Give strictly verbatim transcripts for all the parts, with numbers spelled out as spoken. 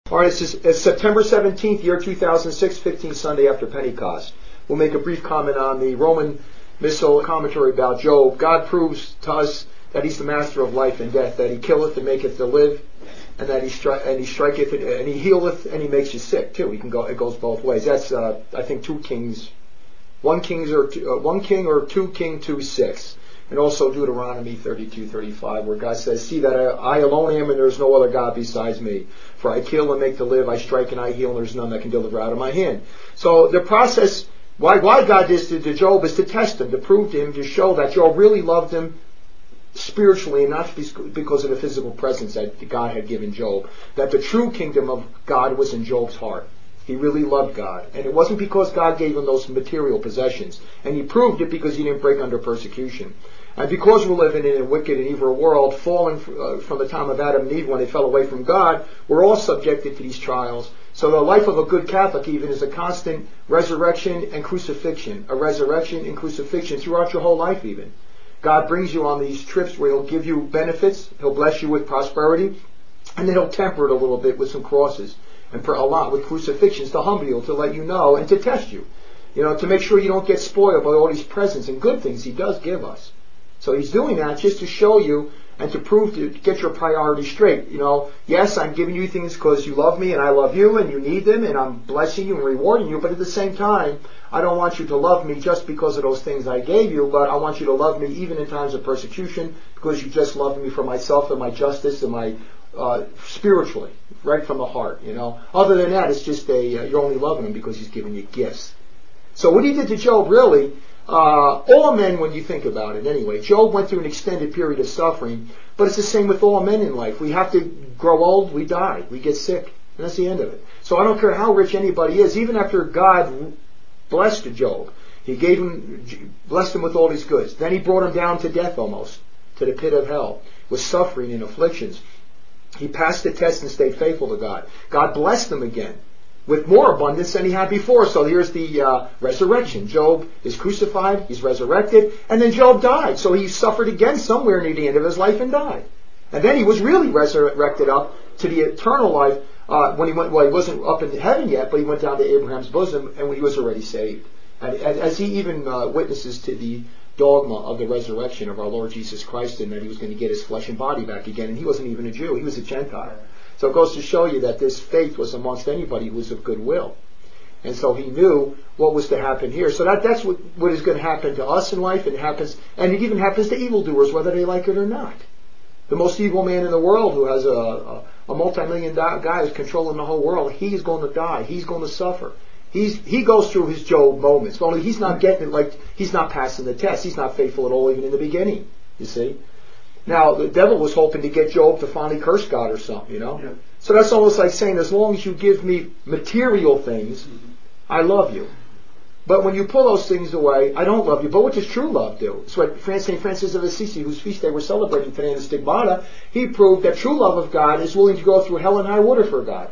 All right, it's, just, it's September seventeenth, year two thousand six, fifteenth Sunday after Pentecost. We'll make a brief comment on the Roman Missal commentary about Job. God proves to us that He's the master of life and death, that He killeth and maketh to live, and that He stri- and He striketh and, and He healeth and He makes you sick too. He can go. It goes both ways. That's uh, I think two Kings, one Kings or two, uh, one King or two King two six. And also Deuteronomy thirty-two thirty-five, where God says, "See that I, I alone am, and there is no other God besides me. For I kill and make to live, I strike and I heal, and there is none that can deliver out of my hand." So the process, why, why God did this to Job, is to test him, to prove to him, to show that Job really loved him spiritually, and not because of the physical presence that God had given Job. That the true kingdom of God was in Job's heart. He really loved God. And it wasn't because God gave him those material possessions. And he proved it because he didn't break under persecution. And because we're living in a wicked and evil world, fallen uh, from the time of Adam and Eve when they fell away from God, we're all subjected to these trials. So the life of a good Catholic even is a constant resurrection and crucifixion. A resurrection and crucifixion throughout your whole life even. God brings you on these trips where He'll give you benefits, He'll bless you with prosperity, and then He'll temper it a little bit with some crosses. And a lot with crucifixions to humble you, to let you know, and to test you. You know, to make sure you don't get spoiled by all these presents and good things He does give us. So He's doing that just to show you and to prove, to get your priorities straight. You know, yes, I'm giving you things because you love me and I love you and you need them and I'm blessing you and rewarding you, but at the same time, I don't want you to love me just because of those things I gave you, but I want you to love me even in times of persecution because you just love me for myself and my justice and my uh, spiritually, right from the heart, you know. Other than that, it's just a, uh, you're only loving Him because He's giving you gifts. So what He did to Job, really, Uh, all men, when you think about it anyway, Job went through an extended period of suffering, but it's the same with all men in life. We have to grow old, we die, we get sick, and that's the end of it. So I don't care how rich anybody is, even after God blessed Job, He gave him, blessed him with all these goods. Then He brought him down to death almost, to the pit of hell, with suffering and afflictions. He passed the test and stayed faithful to God. God blessed him again with more abundance than he had before. So here's the uh, resurrection. Job is crucified, he's resurrected, and then Job died. So he suffered again somewhere near the end of his life and died. And then he was really resurrected up to the eternal life uh, when he went, well, he wasn't up in heaven yet, but he went down to Abraham's bosom and he was already saved. And, and as he even uh, witnesses to the dogma of the resurrection of our Lord Jesus Christ, and that He was going to get His flesh and body back again, and he wasn't even a Jew, he was a Gentile. So it goes to show you that this faith was amongst anybody who was of good will. And so he knew what was to happen here. So that, that's what, what is going to happen to us in life. And it happens, and it even happens to evildoers, whether they like it or not. The most evil man in the world, who has a, a, a multi-million guy who's controlling the whole world, he's going to die. He's going to suffer. He's, he goes through his Job moments. Only he's not getting it, like, he's not passing the test. He's not faithful at all even in the beginning, you see. Now, the devil was hoping to get Job to finally curse God or something, you know. Yeah. So that's almost like saying, as long as you give me material things, mm-hmm. I love you. But when you pull those things away, I don't love you. But what does true love do? It's what Saint Francis of Assisi, whose feast day we're celebrating today in the Stigmata, he proved that true love of God is willing to go through hell and high water for God.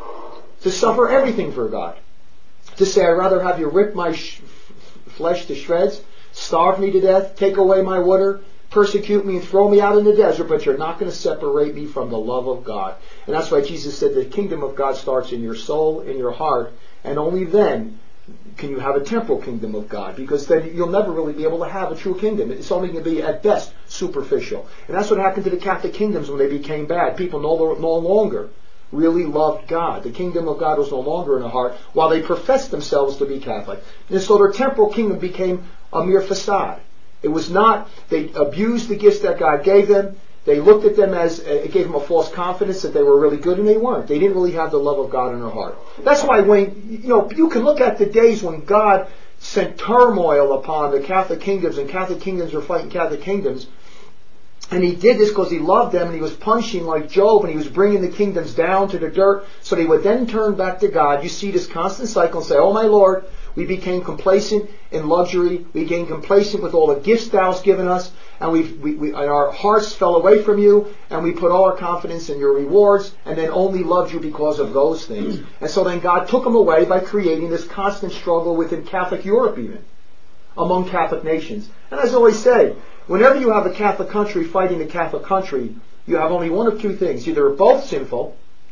To suffer everything for God. To say, I'd rather have you rip my sh- flesh to shreds, starve me to death, take away my water, persecute me and throw me out in the desert, but you're not going to separate me from the love of God. And that's why Jesus said the kingdom of God starts in your soul, in your heart, and only then can you have a temporal kingdom of God, because then you'll never really be able to have a true kingdom. It's only going to be, at best, superficial. And that's what happened to the Catholic kingdoms when they became bad. People no, no longer really loved God. The kingdom of God was no longer in their heart, while they professed themselves to be Catholic. And so their temporal kingdom became a mere facade. It was not, they abused the gifts that God gave them. They looked at them as, it gave them a false confidence that they were really good, and they weren't. They didn't really have the love of God in their heart. That's why when, you know, you can look at the days when God sent turmoil upon the Catholic kingdoms, and Catholic kingdoms were fighting Catholic kingdoms, and He did this because He loved them, and He was punishing like Job, and He was bringing the kingdoms down to the dirt, so they would then turn back to God. You see this constant cycle and say, oh my Lord, we became complacent in luxury. We became complacent with all the gifts Thou hast given us. And we've, we, we, and our hearts fell away from You. And we put all our confidence in Your rewards. And then only loved You because of those things. And so then God took them away by creating this constant struggle within Catholic Europe even. Among Catholic nations. And as I always say, whenever you have a Catholic country fighting a Catholic country, you have only one of two things. Either both sinful,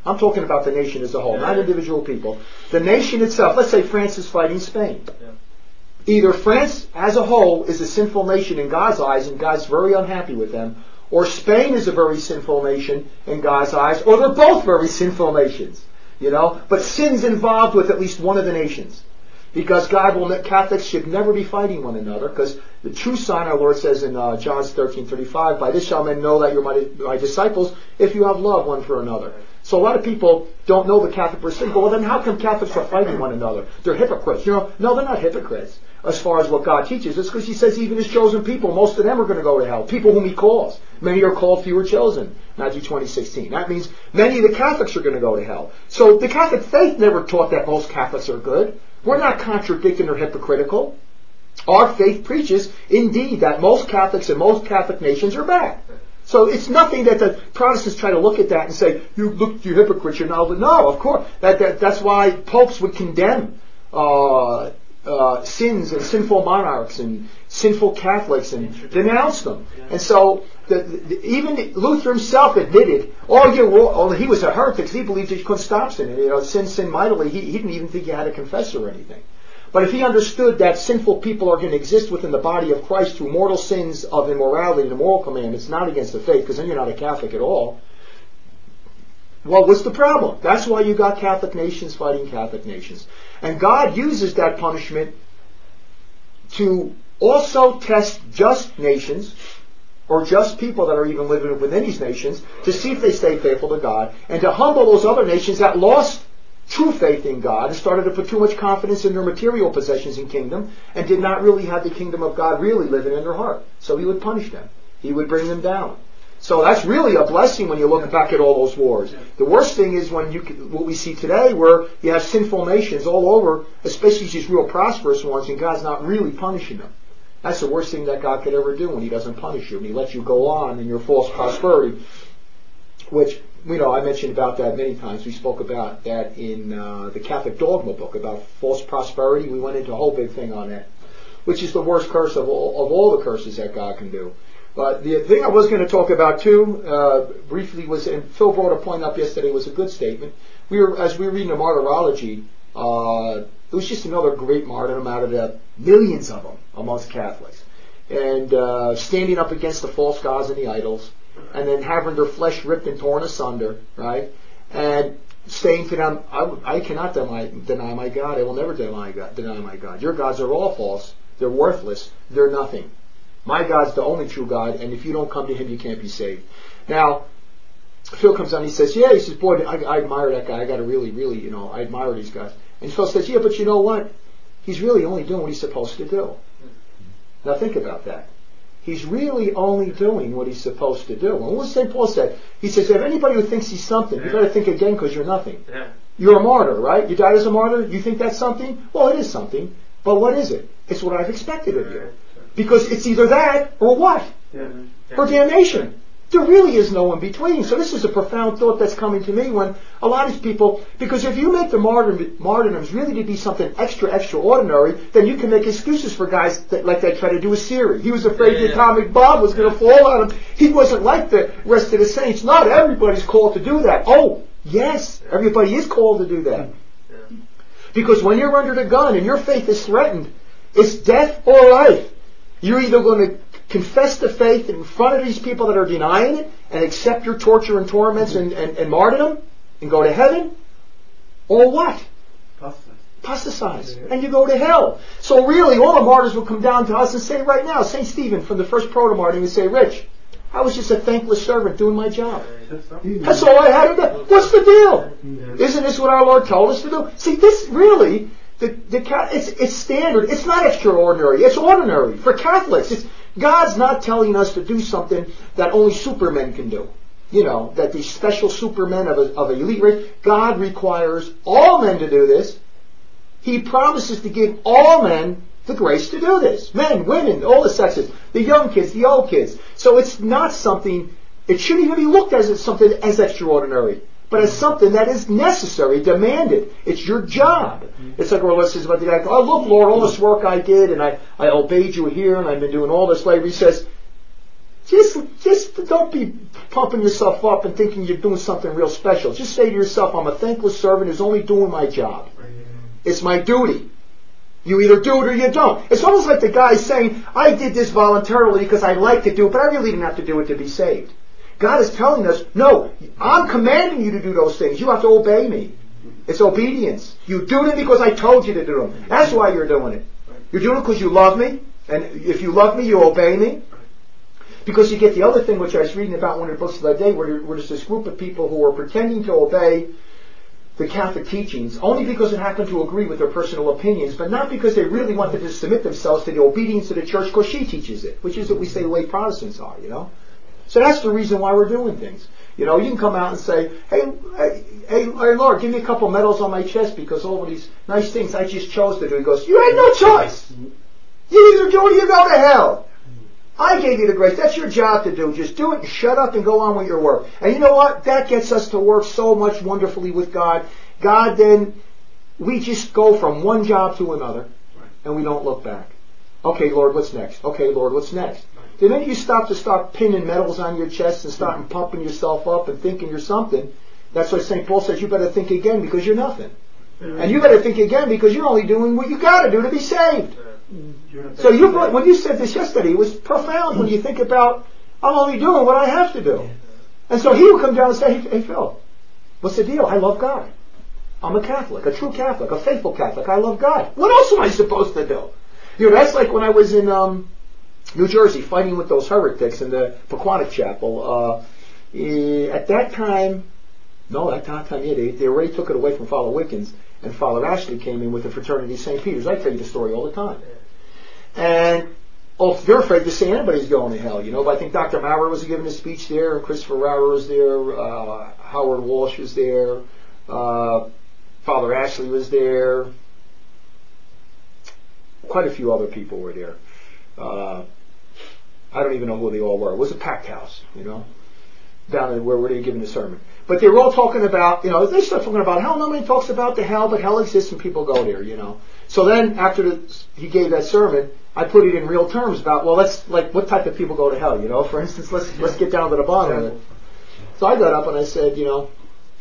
I'm talking about the nation as a whole, not individual people. The nation itself, let's say France is fighting Spain. Yeah. Either France as a whole is a sinful nation in God's eyes and God's very unhappy with them, or Spain is a very sinful nation in God's eyes, or they're both very sinful nations. You know, but sin's involved with at least one of the nations. Because God will, Catholics should never be fighting one another, because the true sign, our Lord says in uh, John thirteen thirty-five, by this shall men know that you're my, my disciples, if you have love one for another. So a lot of people don't know the Catholic perspective. Well, then how come Catholics are fighting one another? They're hypocrites. You know, no, they're not hypocrites as far as what God teaches. It's because He says even His chosen people, most of them are going to go to hell. People whom He calls. Many are called, few are chosen. Matthew twenty sixteen. That means many of the Catholics are going to go to hell. So the Catholic faith never taught that most Catholics are good. We're not contradicting or hypocritical. Our faith preaches, indeed, that most Catholics and most Catholic nations are bad. So it's nothing that the Protestants try to look at that and say, you look, you hypocrites, you're not. No, of course. That, that, that's why popes would condemn uh, uh, sins and sinful monarchs and sinful Catholics and denounce them. And so the, the, even Luther himself admitted, oh yeah, well, oh, he was a heretic because he believed that you couldn't stop sin. You know, sin, sin mightily. He, he didn't even think you had to confess or anything. But if he understood that sinful people are going to exist within the body of Christ through mortal sins of immorality and the moral commandments, not against the faith, because then you're not a Catholic at all, well, what's the problem? That's why you got Catholic nations fighting Catholic nations. And God uses that punishment to also test just nations, or just people that are even living within these nations, to see if they stay faithful to God, and to humble those other nations that lost true faith in God and started to put too much confidence in their material possessions and kingdom and did not really have the kingdom of God really living in their heart. So He would punish them. He would bring them down. So that's really a blessing when you look back at all those wars. The worst thing is when you what we see today, where you have sinful nations all over, especially these real prosperous ones, and God's not really punishing them. That's the worst thing that God could ever do, when He doesn't punish you and He lets you go on in your false prosperity, which, you know, I mentioned about that many times. We spoke about that in uh, the Catholic Dogma book about false prosperity. We went into a whole big thing on that, which is the worst curse of all of all the curses that God can do. But the thing I was going to talk about too, uh, briefly, was, and Phil brought a point up yesterday, was a good statement. We were, as we were reading the martyrology, uh, it was just another great martyrdom out of the millions of them amongst Catholics, and uh, standing up against the false gods and the idols, and then having their flesh ripped and torn asunder, right? And saying to them, I, I cannot deny, deny my God. I will never deny, God, deny my God. Your gods are all false. They're worthless. They're nothing. My God's the only true God, and if you don't come to Him, you can't be saved. Now, Phil comes on, he says, yeah, he says, boy, I, I admire that guy. I got to really, really, you know, I admire these guys. And Phil says, yeah, but you know what? He's really only doing what he's supposed to do. Now think about that. He's really only doing what he's supposed to do. And what Saint Paul said? He says, if anybody who thinks he's something, you better think again, because you're nothing. Yeah. You're a martyr, right? You died as a martyr? You think that's something? Well, it is something. But what is it? It's what I've expected of you. Because it's either that or what? Yeah. Or damnation. There really is no in between. So this is a profound thought that's coming to me when a lot of these people, because if you make the martyrdom, martyrdoms really to be something extra, extraordinary, then you can make excuses for guys that, like they try to do with Siri. He was afraid yeah, the atomic bomb was going to fall on him. He wasn't like the rest of the saints. Not everybody's called to do that. Oh, yes, everybody is called to do that. Yeah. Because when you're under the gun and your faith is threatened, it's death or life. You're either going to confess the faith in front of these people that are denying it and accept your torture and torments and, and, and martyrdom and go to heaven, or what? Apostatize. And you go to hell. So really, all the martyrs will come down to us and say right now, Saint Stephen from the first proto-martyr would say, Rich, I was just a thankless servant doing my job. That's all I had to do. What's the deal? Isn't this what our Lord told us to do? See, this really, the, the it's, it's standard. It's not extraordinary. It's ordinary. For Catholics, it's God's not telling us to do something that only supermen can do. You know, that these special supermen of a, of an elite race. God requires all men to do this. He promises to give all men the grace to do this. Men, women, all the sexes. The young kids, the old kids. So it's not something, it shouldn't even be looked at as something as extraordinary, but as something that is necessary, demanded. It's your job. It's like our Lord says about the guy, oh look Lord, all this work I did and I, I obeyed you here and I've been doing all this labor. He says, just, just don't be pumping yourself up and thinking you're doing something real special. Just say to yourself, I'm a thankless servant who's only doing my job. It's my duty. You either do it or you don't. It's almost like the guy saying, I did this voluntarily because I like to do it, but I really didn't have to do it to be saved. God is telling us, no, I'm commanding you to do those things. You have to obey me. It's obedience. You do them because I told you to do them. That's why you're doing it. You're doing it because you love me. And if you love me, you obey me. Because you get the other thing, which I was reading about in one of the books the other day, where there's this group of people who are pretending to obey the Catholic teachings only because it happened to agree with their personal opinions, but not because they really wanted to submit themselves to the obedience of the church because she teaches it, which is what we say the way Protestants are, you know. So that's the reason why we're doing things. You know, you can come out and say, hey, hey, hey, hey Lord, give me a couple medals on my chest because all of these nice things I just chose to do. He goes, you had no choice. You either do it or you go to hell. I gave you the grace. That's your job to do. Just do it and shut up and go on with your work. And you know what? That gets us to work so much wonderfully with God. God then, we just go from one job to another and we don't look back. Okay, Lord, what's next? Okay, Lord, what's next? The minute you stop to start pinning medals on your chest and start pumping yourself up and thinking you're something, that's why Saint Paul says you better think again because you're nothing. And you better think again because you're only doing what you got to do to be saved. So you, when you said this yesterday, it was profound when you think about, I'm only doing what I have to do. And so he would come down and say, hey, hey Phil, what's the deal? I love God. I'm a Catholic, a true Catholic, a faithful Catholic. I love God. What else am I supposed to do? You know, that's like when I was in um, New Jersey fighting with those heretics in the Pequannock Chapel. Uh, at that time, no, at that time, yeah, they, they already took it away from Father Wickens, and Father Ashley came in with the Fraternity of Saint Peter's. I tell you the story all the time. And oh, they're afraid to say anybody's going to hell, you know. But I think Doctor Maurer was giving a speech there, and Christopher Rauer was there, uh, Howard Walsh was there, uh, Father Ashley was there, quite a few other people were there. Uh, I don't even know who they all were. It was a packed house, you know, down in where, where they were giving the sermon. But they were all talking about, you know, they start talking about hell. Nobody talks about the hell, but hell exists and people go there, you know. So then after the, he gave that sermon, I put it in real terms about, well, let's, like, what type of people go to hell, you know? For instance, let's let's get down to the bottom of it. So I got up and I said, you know,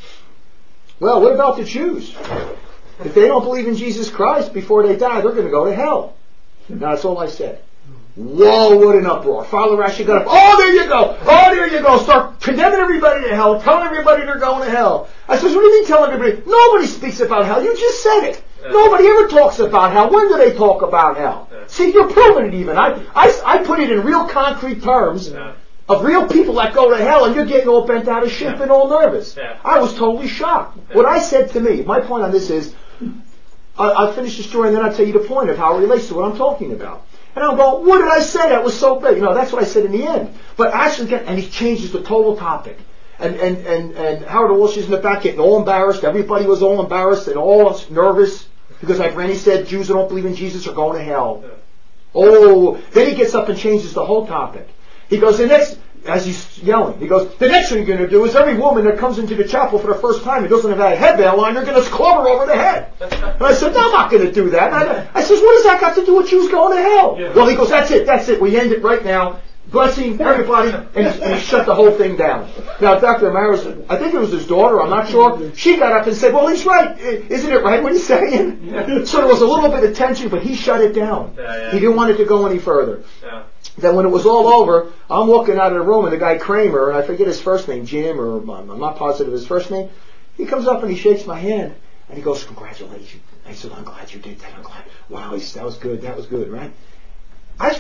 well, what about the Jews? If they don't believe in Jesus Christ before they die, they're going to go to hell. Now, that's all I said. Whoa, what an uproar. Father Ashley got up, oh, there you go, oh, there you go, start condemning everybody to hell, telling everybody they're going to hell. I said, what do you mean telling everybody? Nobody speaks about hell, you just said it. Yeah. Nobody ever talks about hell. When do they talk about hell? Yeah. See, you're proving it even. I, I, I put it in real concrete terms yeah. of real people that go to hell, and you're getting all bent out of shape yeah. and all nervous. Yeah. I was totally shocked. Yeah. What I said to me, my point on this is, I, I'll finish the story and then I'll tell you the point of how it relates to what I'm talking about. And I'll go, what did I say? That was so big. You know, that's what I said in the end. But actually, and he changes the total topic. And, and, and, and Howard Walsh is in the back getting all embarrassed. Everybody was all embarrassed and all nervous. Because like Randy said, Jews who don't believe in Jesus are going to hell. Yeah. Oh, then he gets up and changes the whole topic. He goes, the next, as he's yelling, he goes, the next thing you're going to do is every woman that comes into the chapel for the first time and doesn't have a head veil on, you're going to club her over the head. And I said, no, I'm not going to do that. And I, I says, what does that got to do with Jews going to hell? Yeah. Well, he goes, that's it, that's it. We end it right now. Blessing everybody, and he, and he shut the whole thing down. Now, Doctor Amaris, I think it was his daughter, I'm not sure, she got up and said, well, he's right. Isn't it right what he's saying? Yeah. So there was a little bit of tension, but he shut it down. Yeah, yeah. He didn't want it to go any further. Yeah. Then when it was all over, I'm walking out of the room, and the guy Kramer, and I forget his first name, Jim, or I'm not positive his first name, he comes up and he shakes my hand, and he goes, congratulations. I said, I'm glad you did that. I'm glad. Wow, he said, that was good, that was good, right? I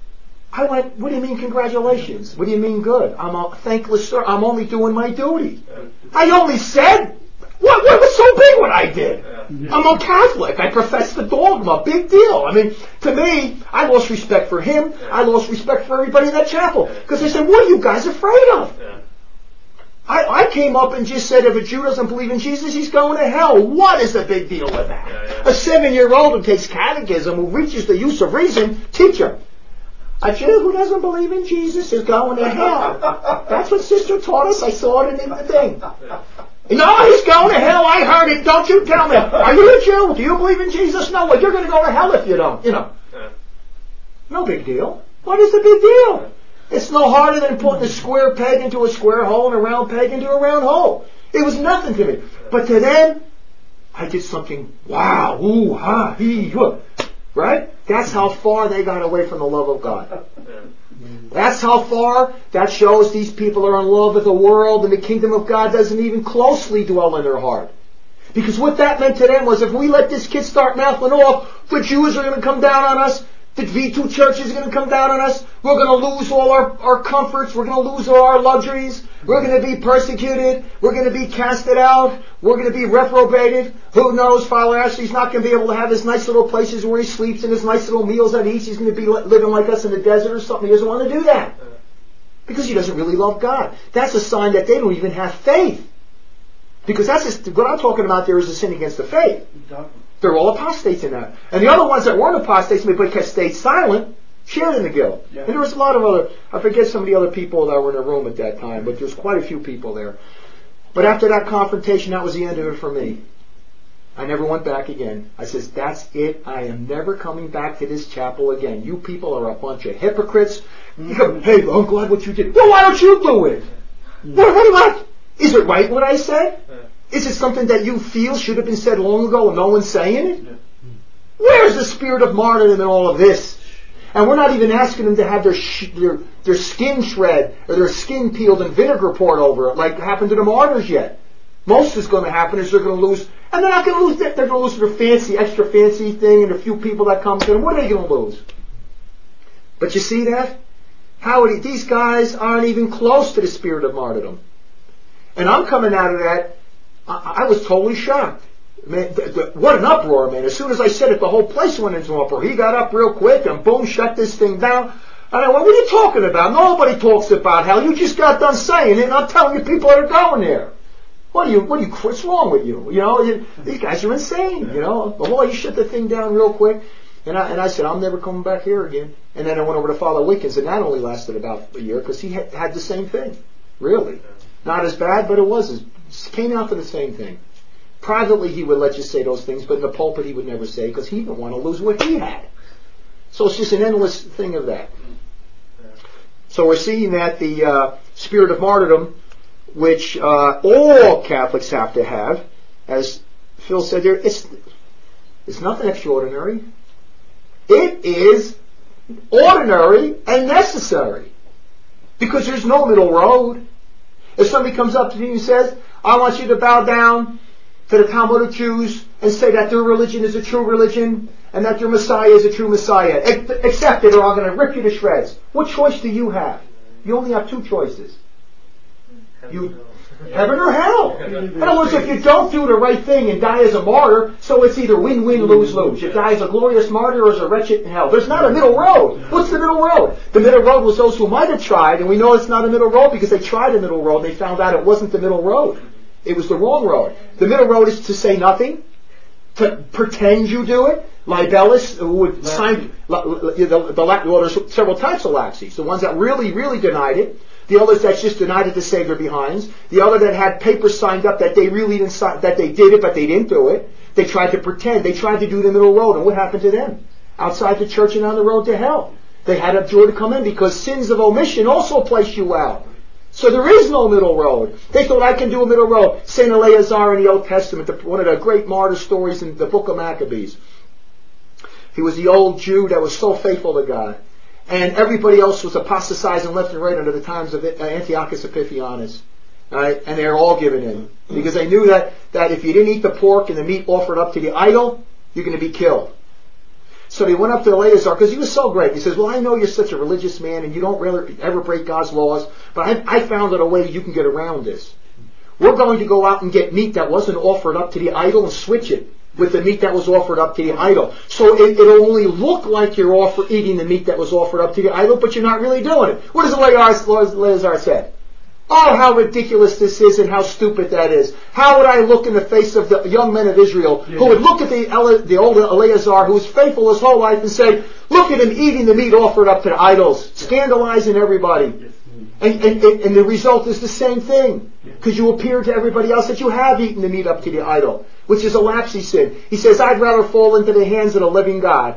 I went, what do you mean congratulations? What do you mean good? I'm a thankless sir. I'm only doing my duty. I only said, what, what was so big what I did? I'm a Catholic. I profess the dogma. Big deal. I mean, to me, I lost respect for him. I lost respect for everybody in that chapel. Because they said, what are you guys afraid of? I, I came up and just said, if a Jew doesn't believe in Jesus, he's going to hell. What is the big deal with that? A seven-year-old who takes catechism, who reaches the use of reason, teach him. A Jew who doesn't believe in Jesus is going to hell. That's what Sister taught us. I saw it in the thing. No, he's going to hell. I heard it. Don't you tell me. Are you a Jew? Do you believe in Jesus? No. Well, you're going to go to hell if you don't. You know. No big deal. What is the big deal? It's no harder than putting a square peg into a square hole and a round peg into a round hole. It was nothing to me. But to them, I did something, wow, ooh, ha, hee, huh. Right? That's how far they got away from the love of God. That's how far that shows these people are in love with the world, and the kingdom of God doesn't even closely dwell in their heart. Because what that meant to them was, if we let this kid start mouthing off, the Jews are going to come down on us, the V two church is going to come down on us, we're going to lose all our, our comforts, we're going to lose all our luxuries, we're going to be persecuted, we're going to be casted out, we're going to be reprobated. Who knows, Father Ashley's not going to be able to have his nice little places where he sleeps and his nice little meals that he eats. He's going to be living like us in the desert or something. He doesn't want to do that. Because he doesn't really love God. That's a sign that they don't even have faith. Because that's just, what I'm talking about there is a sin against the faith. They're all apostates in that. And the other ones that weren't apostates, but stayed silent, shared in the guilt. Yeah. And there was a lot of other, I forget some of the other people that were in the room at that time, but there's quite a few people there. But after that confrontation, that was the end of it for me. I never went back again. I says, that's it. I am never coming back to this chapel again. You people are a bunch of hypocrites. You go, hey, I'm glad what you did. Well, why don't you do it? What, what, what? Is it right what I said? Is it something that you feel should have been said long ago and no one's saying it? Where's the spirit of martyrdom in all of this? And we're not even asking them to have their, sh- their their skin shred or their skin peeled and vinegar poured over it like happened to the martyrs yet. Most is going to happen is they're going to lose, and they're not going to lose that. They're going to lose their fancy, extra fancy thing and a few people that come to them. What are they going to lose? But you see that? How it, these guys aren't even close to the spirit of martyrdom. And I'm coming out of that, I, I was totally shocked. Man, th- th- what an uproar, man. As soon as I said it, the whole place went into uproar. He got up real quick and boom, shut this thing down. And I went, what are you talking about? Nobody talks about hell. You just got done saying it, and I'm telling you people that are going there. What are you, what are you, what's wrong with you? You know, you, these guys are insane, you know. Boy, you shut the thing down real quick. And I, and I said, I'm never coming back here again. And then I went over to Father Wickens, and that only lasted about a year, because he had, had the same thing. Really. Not as bad, but it was. It came out for the same thing. Privately, he would let you say those things, but in the pulpit, he would never say, because he didn't want to lose what he had. So it's just an endless thing of that. So we're seeing that the uh, spirit of martyrdom, which uh, all Catholics have to have, as Phil said there, it's, it's nothing extraordinary. It is ordinary and necessary. Because there's no middle road. If somebody comes up to me and says, I want you to bow down to the Talmudic Jews and say that their religion is a true religion and that their Messiah is a true Messiah, accept it or I'm going to rip you to shreds. What choice do you have? You only have two choices. You, heaven or hell. In other words, if you don't do the right thing and die as a martyr, so it's either win-win, lose-lose. You die as a glorious martyr or as a wretched in hell. There's not a middle road. What's the middle road? The middle road was those who might have tried, and we know it's not a middle road because they tried a middle road and they found out it wasn't the middle road. It was the wrong road. The middle road is to say nothing, to pretend you do it. Libellus, who would sign, the, the, the, well, there's several types of laxies. The ones that really, really denied it. The others that just denied it to save their behinds. The other that had papers signed up that they really didn't sign, that they did it, but they didn't do it. They tried to pretend. They tried to do the middle road. And what happened to them? Outside the church and on the road to hell. They had a door to come in because sins of omission also place you out. So there is no middle road. They thought, I can do a middle road. Saint Eleazar in the Old Testament, the, one of the great martyr stories in the book of Maccabees. He was the old Jew that was so faithful to God. And everybody else was apostatizing left and right under the times of Antiochus Epiphanes. Right? And they're all giving in. Because they knew that, that if you didn't eat the pork and the meat offered up to the idol, you're going to be killed. So they went up to Eleazar because he was so great. He says, well, I know you're such a religious man and you don't really ever break God's laws, but I, I found out a way you can get around this. We're going to go out and get meat that wasn't offered up to the idol and switch it with the meat that was offered up to the idol. So it, it'll only look like you're offer, eating the meat that was offered up to the idol, but you're not really doing it. What does Eleazar say? Oh, how ridiculous this is and how stupid that is. How would I look in the face of the young men of Israel who would look at the, the old Eleazar who was faithful his whole life and say, look at him eating the meat offered up to the idols, scandalizing everybody. And, and, and the result is the same thing. Because you appear to everybody else that you have eaten the meat up to the idol, which is a lapsy sin. He says, I'd rather fall into the hands of the living God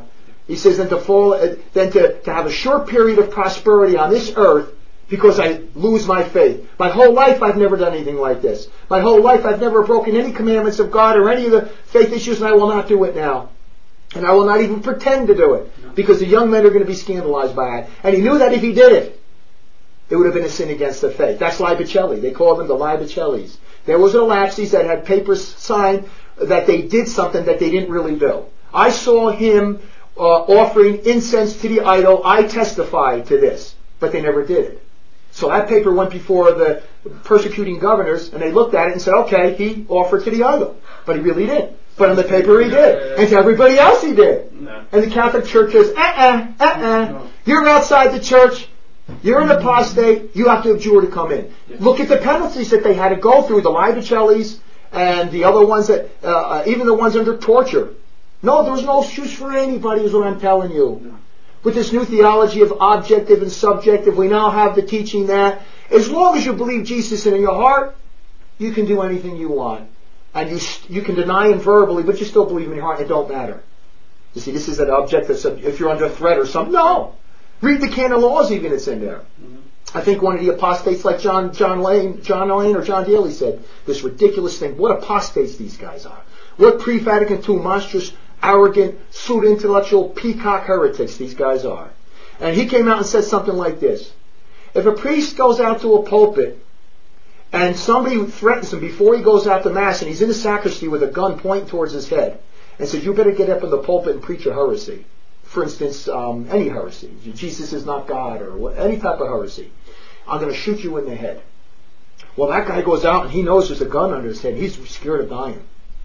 He says, than to fall, than to, to have a short period of prosperity on this earth because I lose my faith. My whole life I've never done anything like this. My whole life I've never broken any commandments of God or any of the faith issues, and I will not do it now. And I will not even pretend to do it, because the young men are going to be scandalized by it. And he knew that if he did it, it would have been a sin against the faith. That's Libocelli. They called them the Libocellis. There was a Lapses that had papers signed that they did something that they didn't really do. I saw him uh, offering incense to the idol. I testified to this, but they never did it. So that paper went before the persecuting governors, and they looked at it and said, okay, he offered to the idol, but he really didn't. But in the paper he did. And to everybody else he did. No. And the Catholic Church says, uh-uh, uh-uh. No. You're outside the church. You're an apostate. You have to abjure to come in. Yes. Look at the penalties that they had to go through. The Libocellis and the other ones that, uh, even the ones under torture. No, there was no excuse for anybody is what I'm telling you. No. With this new theology of objective and subjective, we now have the teaching that as long as you believe Jesus in your heart, you can do anything you want. And you you can deny him verbally, but you still believe in your heart. It don't matter. You see, this is an objective. If you're under threat or something, no. Read the canon laws. Even it's in there. Mm-hmm. I think one of the apostates, like John John Lane, John Lane or John Daly, said this ridiculous thing. What apostates these guys are! What pre-Vatican two monstrous, arrogant, pseudo-intellectual peacock heretics these guys are. And he came out and said something like this: if a priest goes out to a pulpit and somebody threatens him before he goes out to Mass, and he's in the sacristy with a gun pointing towards his head, and says, you better get up in the pulpit and preach a heresy. For instance, um, any heresy. Jesus is not God, or what, any type of heresy. I'm going to shoot you in the head. Well, that guy goes out and he knows there's a gun under his head. He's scared of dying.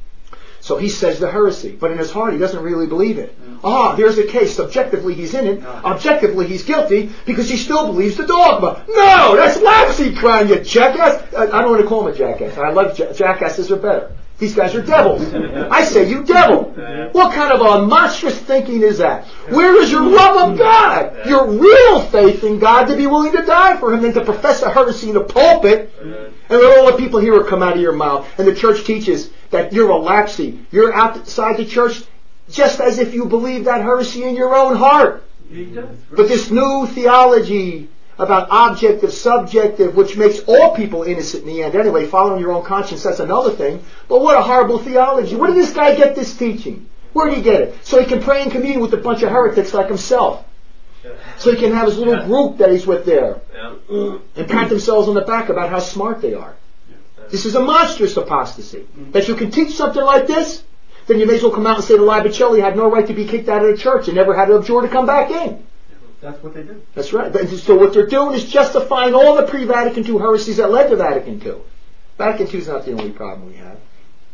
So he says the heresy. But in his heart, he doesn't really believe it. Ah, there's a case. Subjectively, he's in it. Objectively, he's guilty because he still believes the dogma. No, that's Lapsy crime, you jackass. I don't want to call him a jackass. I love ja- jackasses are better. These guys are devils. I say, you devil. What kind of a monstrous thinking is that? Where is your love of God? Your real faith in God to be willing to die for him than to profess a heresy in the pulpit and let all the people here will come out of your mouth. And the church teaches that you're a Lapsy. You're outside the church just as if you believe that heresy in your own heart. But this new theology about objective, subjective, which makes all people innocent in the end. Anyway, following your own conscience, that's another thing. But what a horrible theology. Where did this guy get this teaching? Where did he get it? So he can pray in communion with a bunch of heretics like himself. So he can have his little group that he's with there. And pat themselves on the back about how smart they are. This is a monstrous apostasy. That you can teach something like this, then you may as well come out and say the Libocelli had no right to be kicked out of the church and never had to abjure to come back in. That's what they do. That's right. So what they're doing is justifying all the pre-Vatican two heresies that led to Vatican two. Vatican two is not the only problem we have.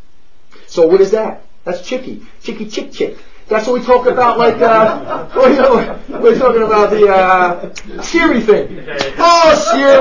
So what is that? That's chicky. Chicky chick chick. That's what we talk about, like, uh, well, you know, we're talking about the, uh, Siri thing. Oh,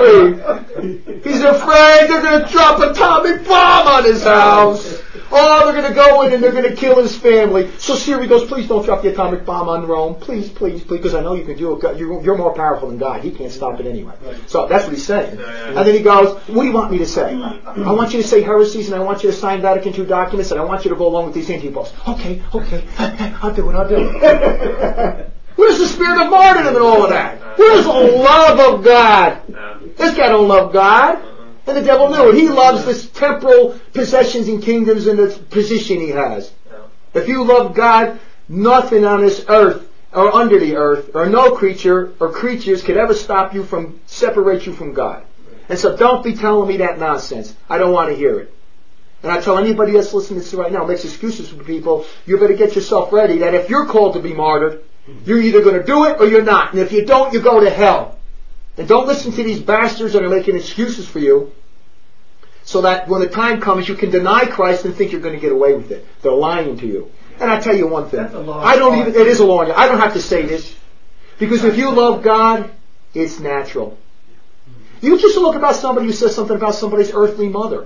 Siri! He's afraid they're going to drop an atomic bomb on his house. Oh, they're going to go in and they're going to kill his family. So Siri goes, please don't drop the atomic bomb on Rome. Please, please, please, because I know you can do it. You're, you're more powerful than God. He can't stop it anyway. So that's what he's saying. And then he goes, what do you want me to say? I want you to say heresies, and I want you to sign Vatican two documents, and I want you to go along with these anti-popes. Okay, okay, I'll do it, I'll do it. Where's the spirit of martyrdom and all of that? Where's the love of God? This guy don't love God. And the devil knew it. He loves this temporal possessions and kingdoms and the position he has. If you love God, nothing on this earth or under the earth or no creature or creatures could ever stop you from, separate you from God. And so don't be telling me that nonsense. I don't want to hear it. And I tell anybody that's listening to this right now, makes excuses for people, you better get yourself ready that if you're called to be martyred, you're either going to do it or you're not. And if you don't, you go to hell. And don't listen to these bastards that are making excuses for you, so that when the time comes, you can deny Christ and think you're going to get away with it. They're lying to you. And I tell you one thing. I don't even, it is a law. I don't have to say this. Because if you love God, it's natural. You just look about somebody who says something about somebody's earthly mother.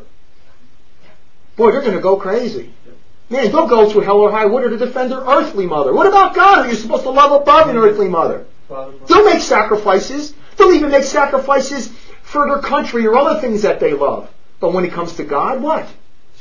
Boy, they're going to go crazy. Man, they'll go through hell or high water to defend their earthly mother. What about God, who you're supposed to love above an earthly mother? They'll make sacrifices. They'll even make sacrifices for their country or other things that they love. But when it comes to God, what?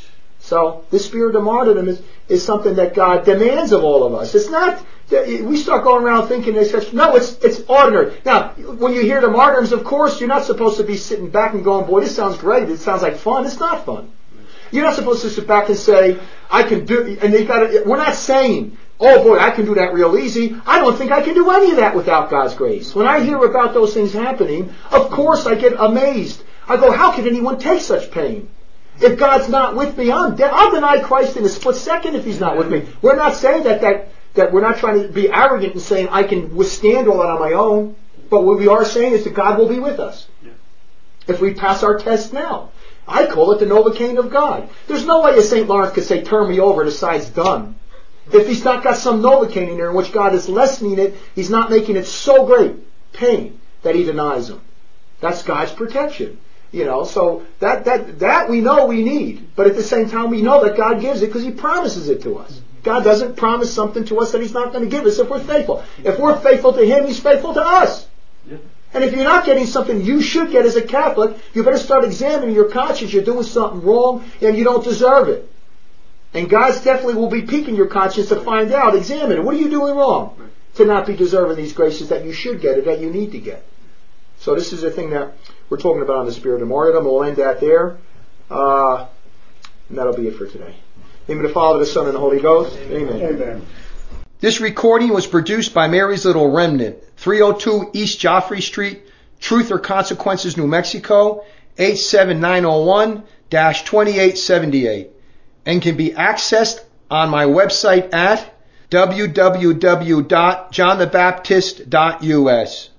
So this spirit of martyrdom is, is something that God demands of all of us. It's not, we start going around thinking it's such, no, it's, it's ordinary. Now, when you hear the martyrdoms, of course, you're not supposed to be sitting back and going, boy, this sounds great. It sounds like fun. It's not fun. You're not supposed to sit back and say, I can do, and they got. We're not saying, oh boy, I can do that real easy. I don't think I can do any of that without God's grace. When I hear about those things happening, of course I get amazed. I go, how can anyone take such pain? If God's not with me, I'm dead. I'll deny Christ in a split second if He's not with me. We're not saying that, that, that we're not trying to be arrogant and saying I can withstand all that on my own. But what we are saying is that God will be with us. If we pass our test now. I call it the Novocaine of God. There's no way a Saint Lawrence could say, turn me over, the side's done. If he's not got some Novocaine in there in which God is lessening it, He's not making it so great, pain, that He denies him. That's God's protection. You know, so that, that, that we know we need. But at the same time, we know that God gives it because He promises it to us. God doesn't promise something to us that He's not going to give us if we're faithful. If we're faithful to Him, He's faithful to us. Yeah. And if you're not getting something you should get as a Catholic, you better start examining your conscience. You're doing something wrong and you don't deserve it. And God definitely will be piquing your conscience to find out. Examine it. What are you doing wrong to not be deserving these graces that you should get or that you need to get? So this is the thing that we're talking about on the spirit of martyrdom. We'll end that there. Uh, and that'll be it for today. In the name of the Father, the Son, and the Holy Ghost. Amen. Amen. This recording was produced by Mary's Little Remnant, three oh two East Joffrey Street, Truth or Consequences, New Mexico, eight seven nine oh one dash twenty-eight seventy-eight, and can be accessed on my website at w w w dot john the baptist dot u s.